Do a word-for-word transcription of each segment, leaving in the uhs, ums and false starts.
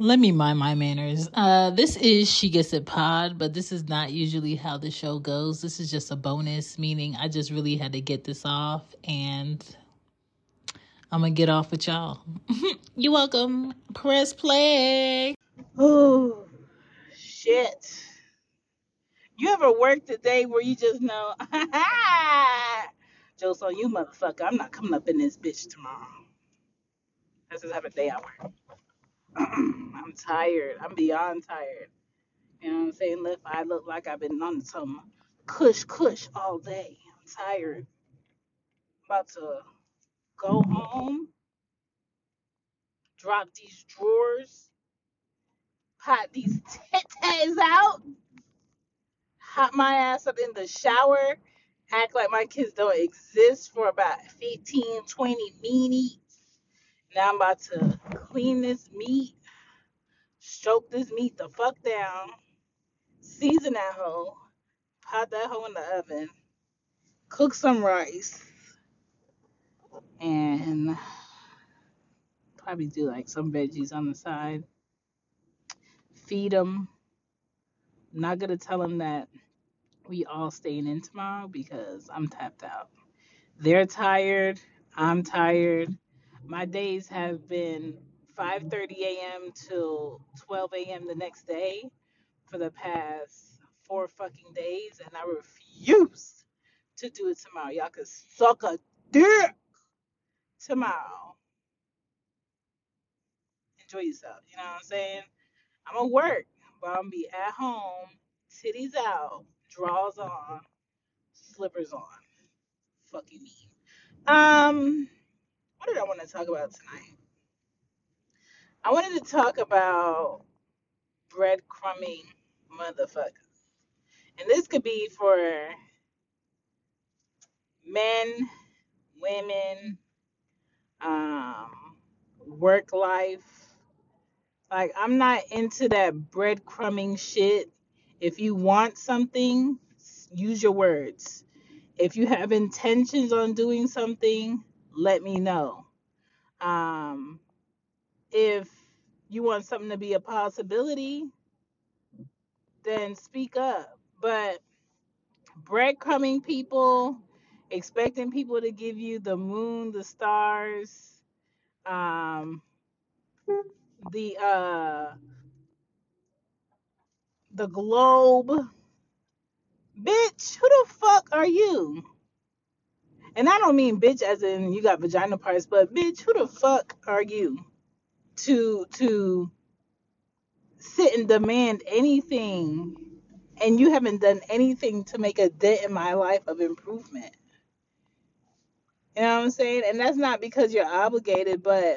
Let me mind my manners. Uh, this is She Gets It Pod, but this is not usually how the show goes. This is just a bonus, meaning I just really had to get this off, and I'm gonna get off with y'all. You're welcome. Press play. Oh, shit. You ever worked a day where you just know, Joke's on you, motherfucker. I'm not coming up in this bitch tomorrow. This is the type of day I work. I'm tired. I'm beyond tired. You know what I'm saying? Look, I look like I've been on some cush cush all day. I'm tired. About to go home, drop these drawers, pot these titties out, hop my ass up in the shower, act like my kids don't exist for about fifteen, twenty minutes. Now I'm about to clean this meat, stroke this meat the fuck down, season that hoe, pop that hoe in the oven, cook some rice, and probably do like some veggies on the side. Feed them. I'm not gonna tell them that we all staying in tomorrow because I'm tapped out. They're tired. I'm tired. My days have been five thirty a.m. till twelve a.m. the next day for the past four fucking days, and I refuse to do it tomorrow. Y'all can suck a dick tomorrow. Enjoy yourself. You know what I'm saying? I'm gonna work, but I'm gonna be at home, titties out, drawers on, slippers on. Fucking me. Um, what did I want to talk about tonight? I wanted to talk about breadcrumbing motherfuckers. And this could be for men, women, um, work life. Like, I'm not into that breadcrumbing shit. If you want something, use your words. If you have intentions on doing something, let me know. Um, if you want something to be a possibility, then speak up. But breadcrumbing people, expecting people to give you the moon, the stars, um, the uh, the globe, bitch. Who the fuck are you? And I don't mean bitch as in you got vagina parts, but bitch, who the fuck are you to to sit and demand anything, and you haven't done anything to make a dent in my life of improvement? You know what I'm saying? And that's not because you're obligated, but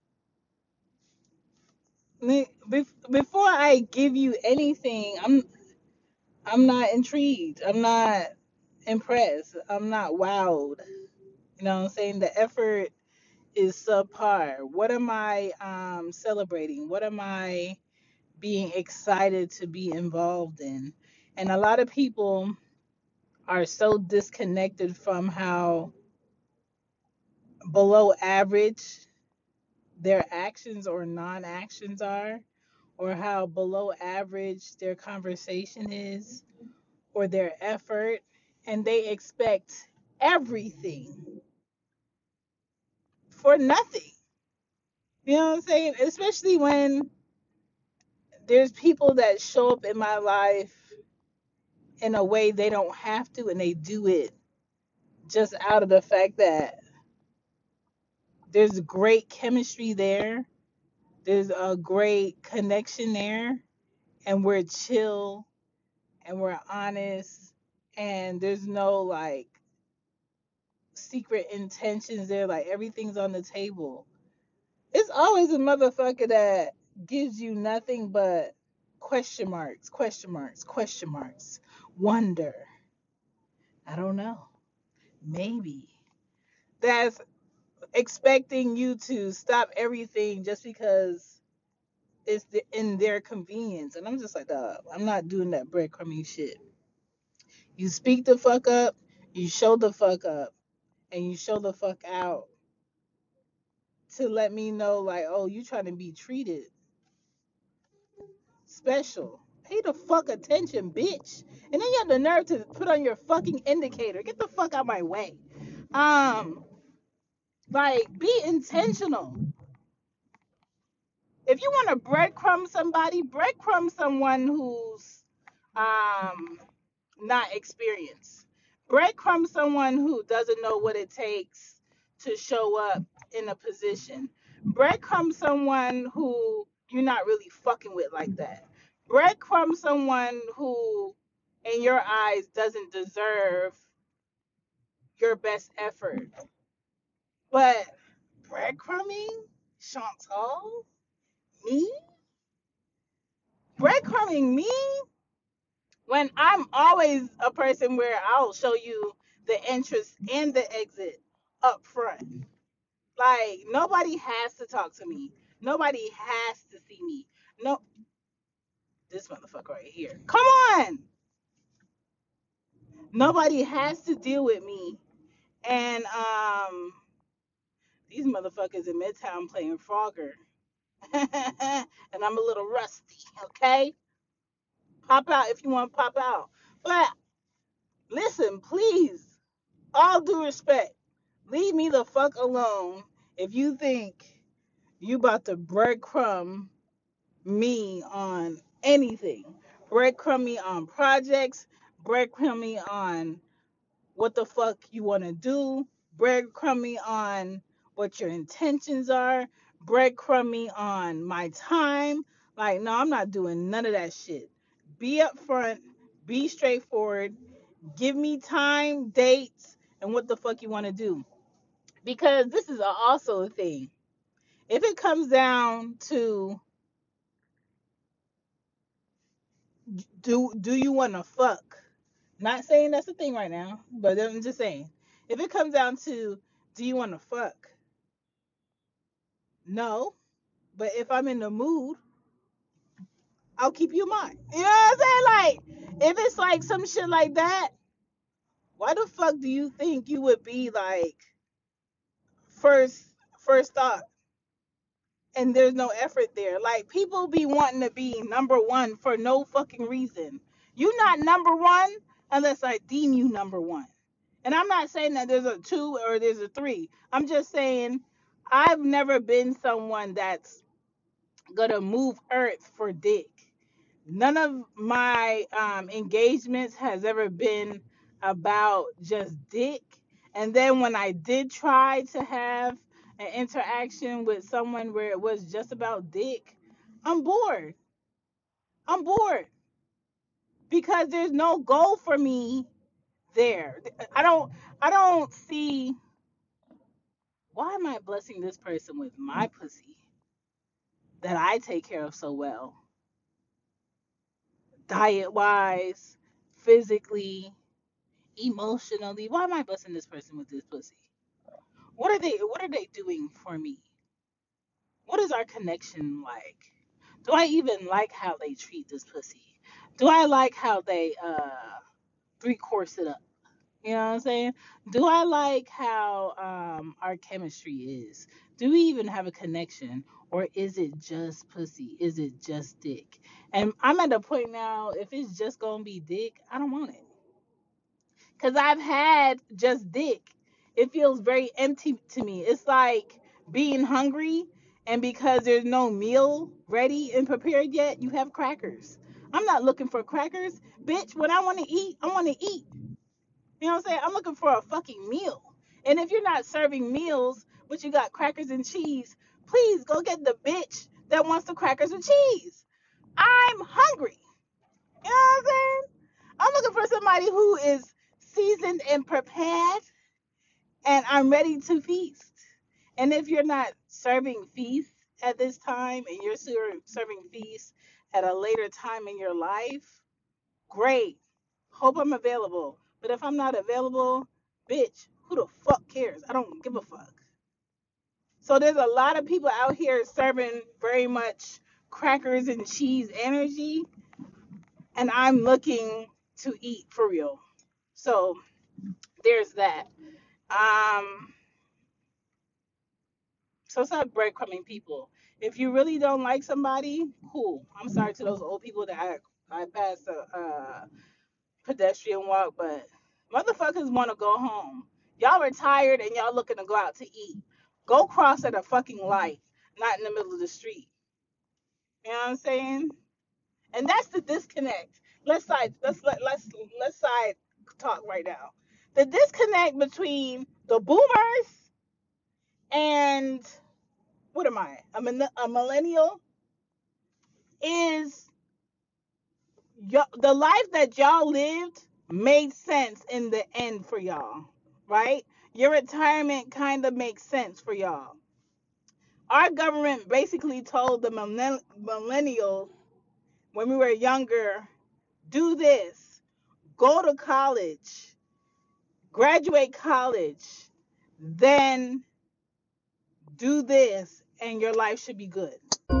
before I give you anything, I'm I'm not intrigued. I'm not impressed. I'm not wowed. You know what I'm saying? The effort is subpar. What am I um, celebrating? What am I being excited to be involved in? And a lot of people are so disconnected from how below average their actions or non-actions are, or how below average their conversation is, or their effort, and they expect everything for nothing. You know what I'm saying? Especially when there's people that show up in my life in a way they don't have to, and they do it just out of the fact that there's great chemistry there, there's a great connection there, and we're chill and we're honest, and there's no like secret intentions there, like everything's on the table. It's always a motherfucker that gives you nothing but question marks, question marks, question marks, wonder. I don't know. Maybe. That's expecting you to stop everything just because it's in their convenience. And I'm just like, dog, I'm not doing that breadcrumbing shit. You speak the fuck up, you show the fuck up, and you show the fuck out to let me know, like, oh, you trying to be treated. special. Pay the fuck attention, bitch. And then you have the nerve to put on your fucking indicator. Get the fuck out my way. Um, like, be intentional. If you want to breadcrumb somebody, breadcrumb someone who's um not experienced. Breadcrumb someone who doesn't know what it takes to show up in a position. Breadcrumb someone who you're not really fucking with like that. Breadcrumb someone who, in your eyes, doesn't deserve your best effort. But breadcrumbing, Chantal, me, breadcrumbing me, when I'm always a person where I'll show you the entrance and the exit up front. Like, nobody has to talk to me. Nobody has to see me. No, this motherfucker right here. Come on. Nobody has to deal with me. And um, these motherfuckers in Midtown playing Frogger. And I'm a little rusty, okay? Pop out if you want to pop out. But listen, please, all due respect, leave me the fuck alone if you think you about to breadcrumb me on anything. Breadcrumb me on projects. Breadcrumb me on what the fuck you want to do. Breadcrumb me on what your intentions are. Breadcrumb me on my time. Like, no, I'm not doing none of that shit. Be upfront. Be straightforward. Give me time, dates, and what the fuck you want to do. Because this is also a thing. If it comes down to do do you want to fuck? Not saying that's the thing right now, but I'm just saying. If it comes down to do you want to fuck? No. But if I'm in the mood, I'll keep you in mind. You know what I'm saying? Like, if it's like some shit like that, why the fuck do you think you would be like first first thought? And there's no effort there. Like, people be wanting to be number one for no fucking reason. You not number one unless I deem you number one. And I'm not saying that there's a two or there's a three. I'm just saying I've never been someone that's gonna move earth for dick. None of my um, engagements has ever been about just dick. And then when I did try to have an interaction with someone where it was just about dick, I'm bored. I'm bored because there's no goal for me there. I don't I don't see why am I blessing this person with my pussy that I take care of so well, diet wise, physically, emotionally. Why am I blessing this person with this pussy? What are they what are they doing for me? What is our connection like? Do I even like how they treat this pussy? Do I like how they uh three course it up? You know what I'm saying? Do I like how um our chemistry is? Do we even have a connection? Or is it just pussy? Is it just dick? And I'm at the point now, if it's just gonna be dick, I don't want it. Cause I've had just dick. It feels very empty to me. It's like being hungry, and because there's no meal ready and prepared yet, you have crackers. I'm not looking for crackers, bitch. When I want to eat, I want to eat. You know what I'm saying? I'm looking for a fucking meal. And if you're not serving meals, but you got crackers and cheese, please go get the bitch that wants the crackers and cheese. I'm hungry. You know what I'm saying? I'm looking for somebody who is seasoned and prepared, and I'm ready to feast. And if you're not serving feast at this time and you're serving feast at a later time in your life, great. Hope I'm available. But if I'm not available, bitch, who the fuck cares? I don't give a fuck. So there's a lot of people out here serving very much crackers and cheese energy, and I'm looking to eat for real. So there's that. Um, so stop breadcrumbing people. If you really don't like somebody, cool. I'm sorry to those old people that I, I passed a uh, pedestrian walk, but motherfuckers want to go home. Y'all are tired and y'all looking to go out to eat. Go cross at a fucking light, not in the middle of the street. You know what I'm saying? And that's the disconnect. Let's side let's let let's let's side talk right now. The disconnect between the boomers and what am I? A, min- a millennial is y- the life that y'all lived made sense in the end for y'all, right? Your retirement kind of makes sense for y'all. Our government basically told the millenn- millennials when we were younger, do this, go to college, graduate college, then do this, and your life should be good.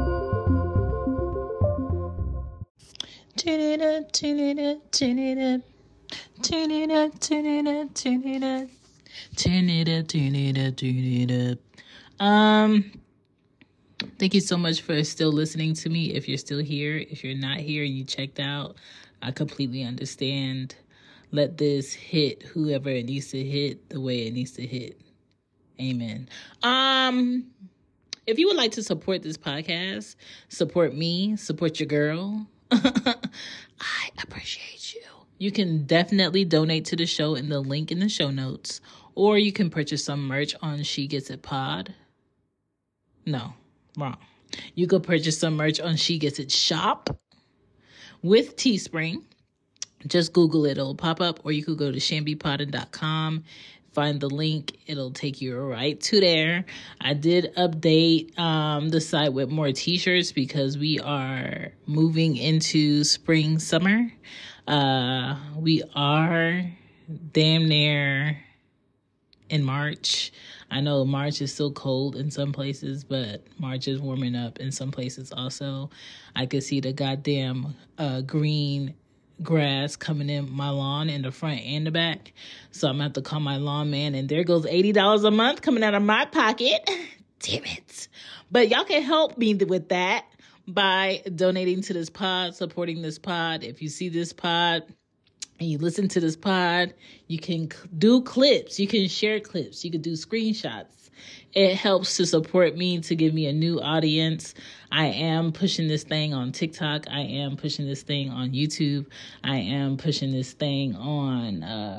Tune it up, tune it up, tune it up. Tune it up, tune it up, tune it up. Tune it up, tune it up, tune it up. Um, thank you so much for still listening to me. If you're still here, if you're not here and you checked out, I completely understand. Let this hit whoever it needs to hit the way it needs to hit. Amen. Um, if you would like to support this podcast, support me, support your girl, I appreciate you. You can definitely donate to the show in the link in the show notes, or you can purchase some merch on She Gets It Pod. No, wrong. You could purchase some merch on She Gets It Shop with Teespring. Just Google it. It'll pop up, or you could go to shambi poddin dot com. Find the link. It'll take you right to there. I did update um, the site with more t-shirts because we are moving into spring, summer. Uh, we are damn near in March. I know March is still cold in some places, but March is warming up in some places also. I could see the goddamn uh, green grass coming in my lawn in the front and the back. So I'm going to have to call my lawn man, and there goes eighty dollars a month coming out of my pocket. Damn it. But y'all can help me with that by donating to this pod, supporting this pod. If you see this pod and you listen to this pod, you can do clips. You can share clips. You can do screenshots. It helps to support me, to give me a new audience. I am pushing this thing on TikTok. I am pushing this thing on YouTube. I am pushing this thing on... Uh...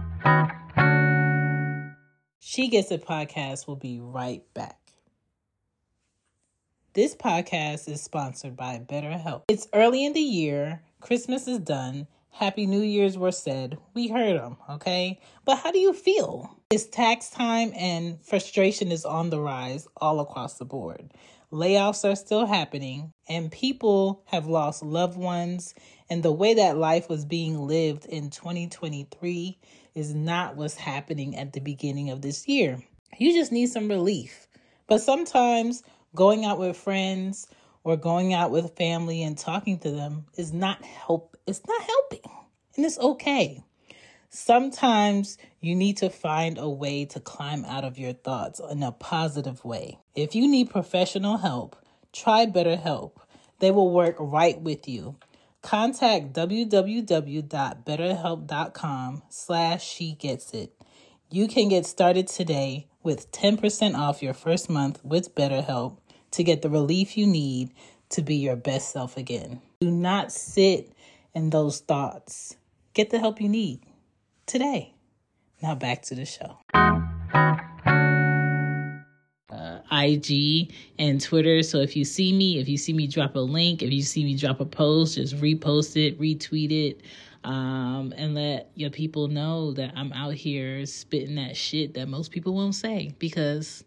She Gets It podcast will be right back. This podcast is sponsored by BetterHelp. It's early in the year. Christmas is done. Happy New Year's were said. We heard them, okay? But how do you feel? It's tax time and frustration is on the rise all across the board. Layoffs are still happening and people have lost loved ones, and the way that life was being lived in twenty twenty-three is not what's happening at the beginning of this year. You just need some relief. But sometimes going out with friends or going out with family and talking to them is not help. It's not helping, and it's okay. Sometimes you need to find a way to climb out of your thoughts in a positive way. If you need professional help, try BetterHelp. They will work right with you. Contact www.betterhelp.com slash she gets it. You can get started today with ten percent off your first month with BetterHelp to get the relief you need to be your best self again. Do not sit in those thoughts. Get the help you need today. Now back to the show. Uh, I G and Twitter. So if you see me, if you see me drop a link, if you see me drop a post, just repost it, retweet it, um, and let your people know that I'm out here spitting that shit that most people won't say because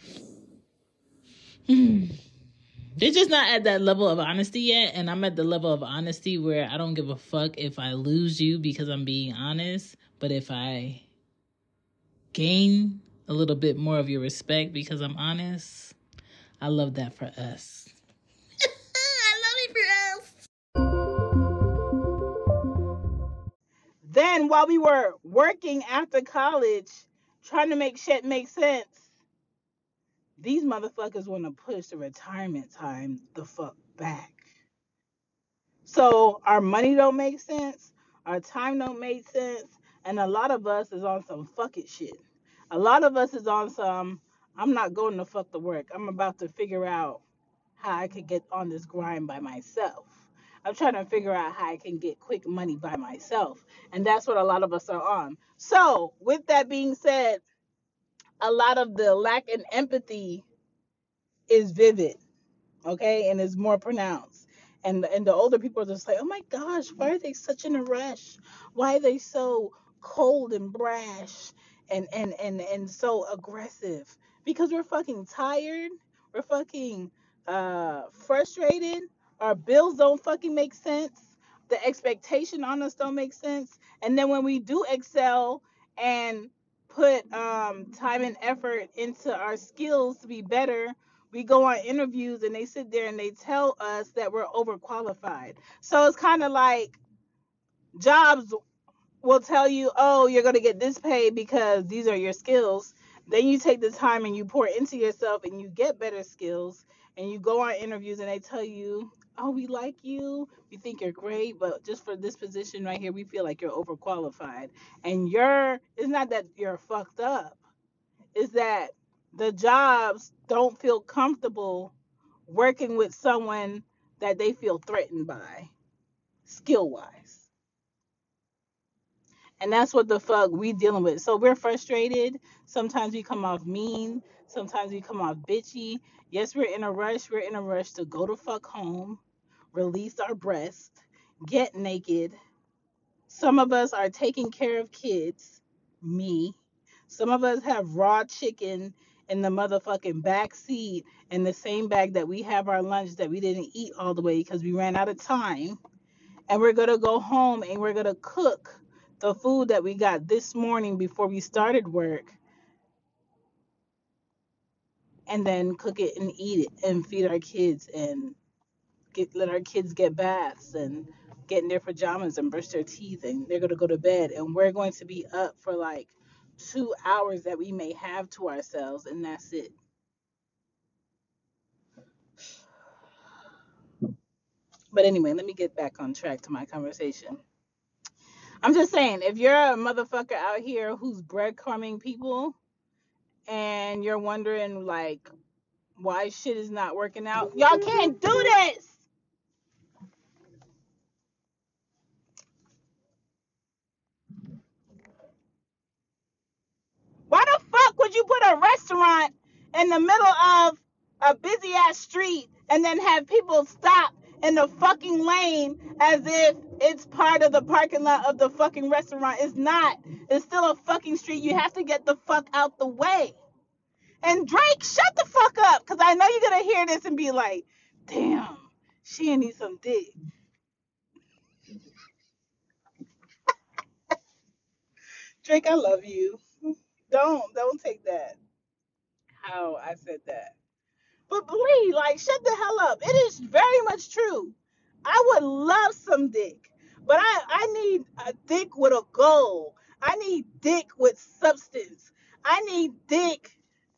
hmm, they're just not at that level of honesty yet. And I'm at the level of honesty where I don't give a fuck if I lose you because I'm being honest. But if I gain a little bit more of your respect because I'm honest, I love that for us. I love it for us. Then while we were working after college, trying to make shit make sense, These motherfuckers want to push the retirement time the fuck back. So our money don't make sense, our time don't make sense, and a lot of us is on some fuck it shit. A lot of us is on some I'm not going to fuck the work. I'm about to figure out how I could get on this grind by myself. I'm trying to figure out how I can get quick money by myself. And that's what a lot of us are on. So, with that being said, a lot of the lack in empathy is vivid, okay, and is more pronounced. And and the older people are just like, oh my gosh, why are they such in a rush? Why are they so cold and brash and and and and so aggressive? Because we're fucking tired. We're fucking uh frustrated. Our bills don't fucking make sense. The expectation on us don't make sense. And then when we do excel and put um time and effort into our skills to be better, we go on interviews and they sit there and they tell us that we're overqualified. So it's kind of like jobs will tell you, oh, you're going to get this pay because these are your skills. Then you take the time and you pour into yourself and you get better skills and you go on interviews and they tell you, oh, we like you. We think you're great, but just for this position right here, we feel like you're overqualified. And you're, it's not that you're fucked up, is that the jobs don't feel comfortable working with someone that they feel threatened by, skill wise. And that's what the fuck we dealing with. So we're frustrated. Sometimes we come off mean. Sometimes we come off bitchy. Yes, we're in a rush. We're in a rush to go to fuck home, release our breast, get naked. Some of us are taking care of kids, me. Some of us have raw chicken in the motherfucking back seat in the same bag that we have our lunch that we didn't eat all the way because we ran out of time. And we're going to go home and we're going to cook the food that we got this morning before we started work and then cook it and eat it and feed our kids and get let our kids get baths and get in their pajamas and brush their teeth and they're going to go to bed and we're going to be up for like two hours that we may have to ourselves and that's it. But anyway, let me get back on track to my conversation. I'm just saying, if you're a motherfucker out here who's breadcrumbing people and you're wondering like why shit is not working out, y'all can't do this. Why the fuck would you put a restaurant in the middle of a busy ass street and then have people stop in the fucking lane as if it's part of the parking lot of the fucking restaurant? It's not. It's still a fucking street. You have to get the fuck out the way. And Drake, shut the fuck up, because I know you're going to hear this and be like, damn, she needs some dick. Drake, I love you. Don't, don't take that how I said that. But please, like, shut the hell up. It is very much true. I would love some dick, but I, I need a dick with a goal. I need dick with substance. I need dick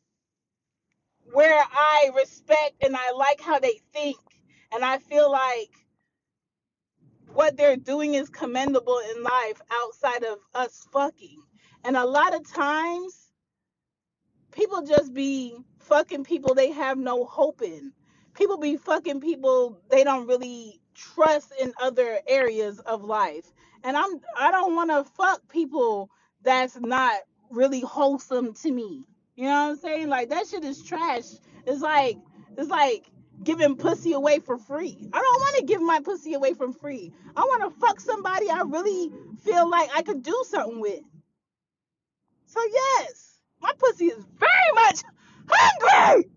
where I respect and I like how they think. And I feel like what they're doing is commendable in life outside of us fucking. And a lot of times, people just be fucking people they have no hope in. People be fucking people they don't really trust in other areas of life. And I'm I don't want to fuck people that's not really wholesome to me. You know what I'm saying? Like that shit is trash. It's like it's like giving pussy away for free. I don't want to give my pussy away for free. I want to fuck somebody I really feel like I could do something with. So yes, my pussy is very much hungry,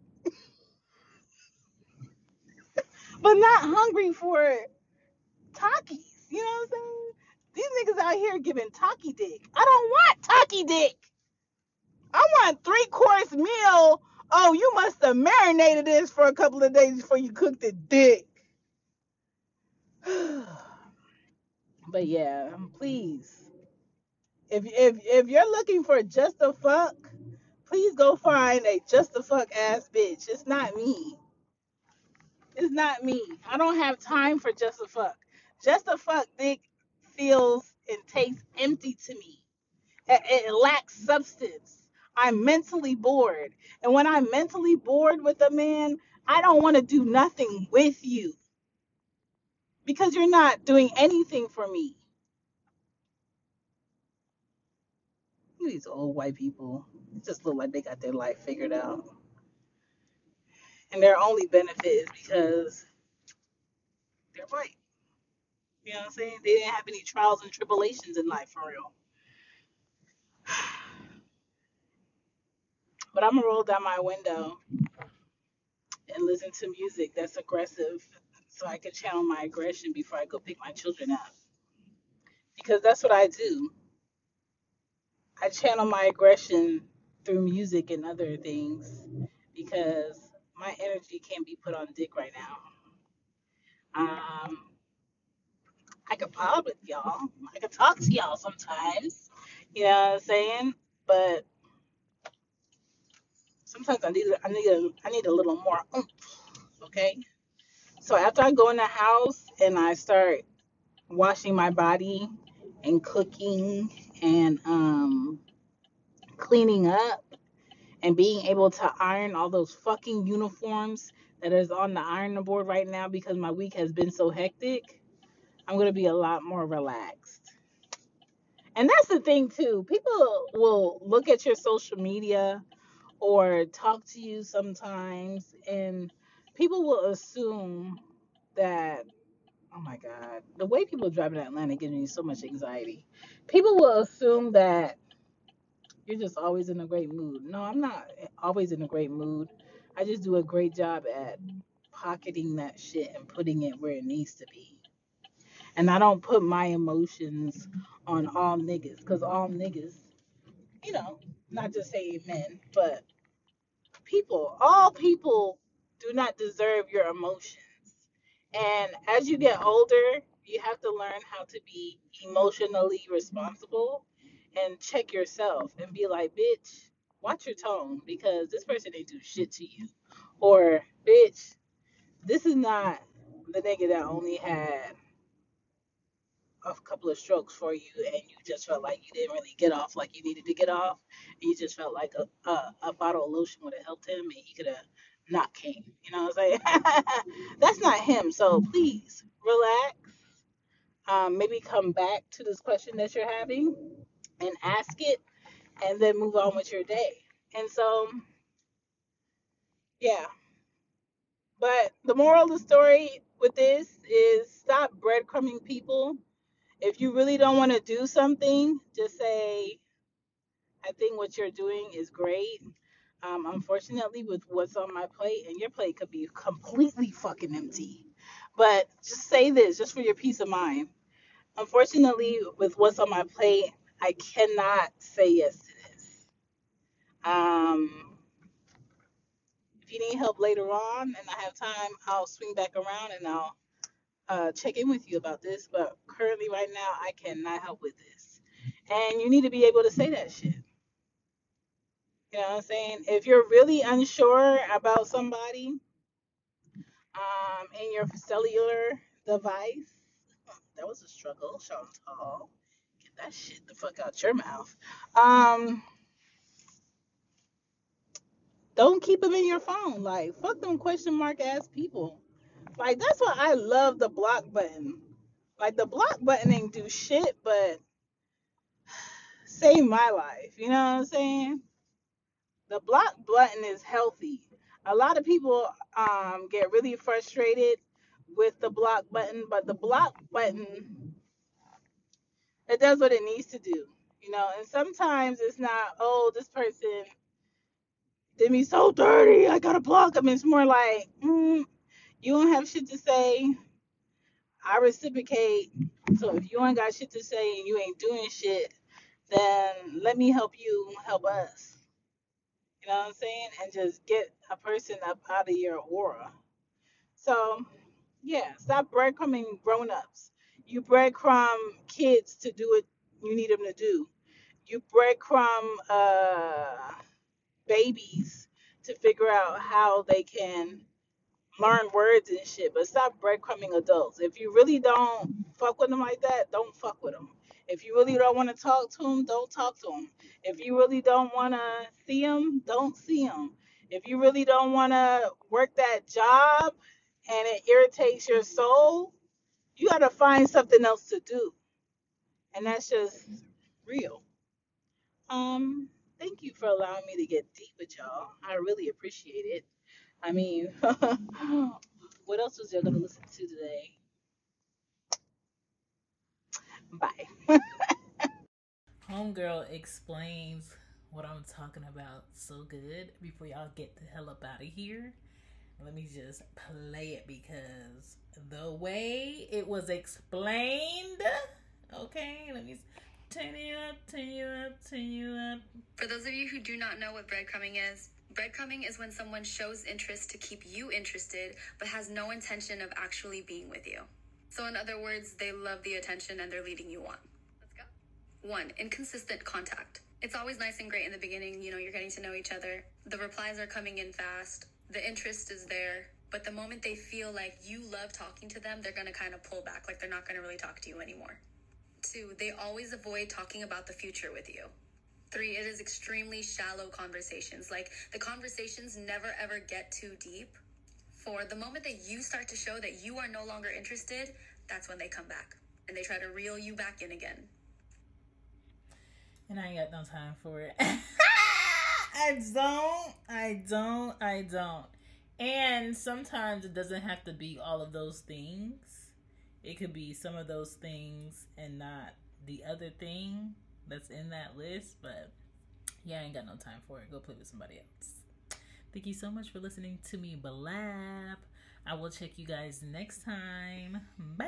but not hungry for Takis. You know what I'm saying? These niggas out here giving Taki dick. I don't want Taki dick. I want three course meal. Oh, you must have marinated this for a couple of days before you cooked the dick. But yeah, please. If if if you're looking for just a fuck, Please go find a just the fuck ass bitch. It's not me. It's not me. I don't have time for just a fuck. Just a fuck dick feels and tastes empty to me. It, it lacks substance. I'm mentally bored. And when I'm mentally bored with a man, I don't want to do nothing with you because you're not doing anything for me. These old white people just look like they got their life figured out. And their only benefit is because they're white. You know what I'm saying? They didn't have any trials and tribulations in life for real. But I'm gonna roll down my window and listen to music that's aggressive so I can channel my aggression before I go pick my children up. Because that's what I do. I channel my aggression through music and other things because my energy can't be put on dick right now. Um, I could pod with y'all. I could talk to y'all sometimes. You know what I'm saying? But sometimes I need I need a I need a little more oomph, okay? So after I go in the house and I start washing my body and cooking and um cleaning up and being able to iron all those fucking uniforms that is on the ironing board right now because my week has been so hectic, I'm gonna be a lot more relaxed. And that's the thing too. People will look at your social media or talk to you sometimes and people will assume that, oh my God, the way people drive in Atlanta gives me so much anxiety. People will assume that you're just always in a great mood. No, I'm not always in a great mood. I just do a great job at pocketing that shit and putting it where it needs to be. And I don't put my emotions on all niggas because all niggas, you know, not just saying men, but people, all people do not deserve your emotions. And as you get older, you have to learn how to be emotionally responsible and check yourself and be like, bitch, watch your tone because this person ain't do shit to you. Or, bitch, this is not the nigga that only had a couple of strokes for you and you just felt like you didn't really get off like you needed to get off. And you just felt like a, a, a bottle of lotion would have helped him and he could have not came. You know what I'm saying? That's not him. So please relax. Um, maybe come back to this question that you're having and ask it and then move on with your day. And so, yeah. But the moral of the story with this is stop breadcrumbing people. If you really don't want to do something, just say, I think what you're doing is great. Um, unfortunately, with what's on my plate, and your plate could be completely fucking empty. But just say this, just for your peace of mind. Unfortunately, with what's on my plate, I cannot say yes to this. Um, if you need help later on and I have time, I'll swing back around and I'll uh, check in with you about this. But currently, right now, I cannot help with this. And you need to be able to say that shit. You know what I'm saying? If you're really unsure about somebody um, in your cellular device, that was a struggle, Chantal. Get that shit the fuck out your mouth. Um, don't keep them in your phone. Like, fuck them question mark ass people. Like, that's why I love the block button. Like, the block button ain't do shit, but save my life. You know what I'm saying? The block button is healthy. A lot of people um, get really frustrated with the block button, but the block button, it does what it needs to do. You know, and sometimes it's not, oh, this person did me so dirty, I gotta block them. It's more like, mm, you don't have shit to say, I reciprocate. So if you ain't got shit to say and you ain't doing shit, then let me help you help us. You know what I'm saying? And just get a person up out of your aura. So yeah, stop breadcrumbing grown-ups. You breadcrumb kids to do what you need them to do. You breadcrumb uh, babies to figure out how they can learn words and shit, but stop breadcrumbing adults. If you really don't fuck with them like that, don't fuck with them. If you really don't want to talk to them, don't talk to them. If you really don't want to see them, don't see them. If you really don't want to work that job and it irritates your soul, you got to find something else to do. And that's just real. Um, Thank you for allowing me to get deep with y'all. I really appreciate it. I mean, what else was y'all gonna listen to today? Bye. Homegirl explains what I'm talking about so good. Before y'all get the hell up out of here, let me just play it because the way it was explained. Okay, let me turn you up, turn you up, turn you up. For those of you who do not know what breadcrumbing is, breadcrumbing is when someone shows interest to keep you interested, but has no intention of actually being with you. So in other words, they love the attention and they're leading you on. Let's go. One, inconsistent contact. It's always nice and great in the beginning, you know, you're getting to know each other. The replies are coming in fast. The interest is there. But the moment they feel like you love talking to them, they're going to kind of pull back, like they're not going to really talk to you anymore. Two, they always avoid talking about the future with you. Three, it is extremely shallow conversations. Like, the conversations never ever get too deep. Four, the moment that you start to show that you are no longer interested, that's when they come back. And they try to reel you back in again. And I ain't got no time for it. I don't, I don't, I don't. And sometimes it doesn't have to be all of those things. It could be some of those things and not the other thing that's in that list. But yeah, I ain't got no time for it. Go play with somebody else. Thank you so much for listening to me blab. I will check you guys next time. Bye.